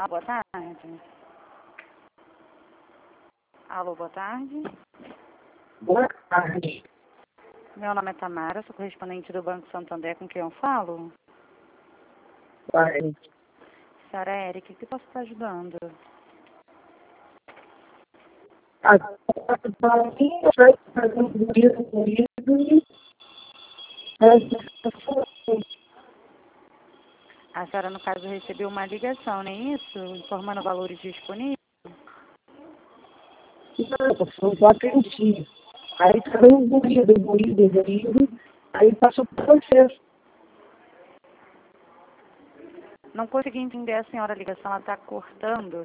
Boa tarde. Alô, boa tarde. Boa tarde. Meu nome é Tamara, sou correspondente do Banco Santander, com quem eu falo. Vai. Senhora Érica, o que posso estar ajudando? A Paulinha vai fazer um pedido comigo. A senhora, no caso, recebeu uma ligação, não é isso? Informando valores disponíveis? Não, eu atendi. Aí tá dando moído. Aí passou para você. Não consegui entender a senhora, a ligação ela está cortando.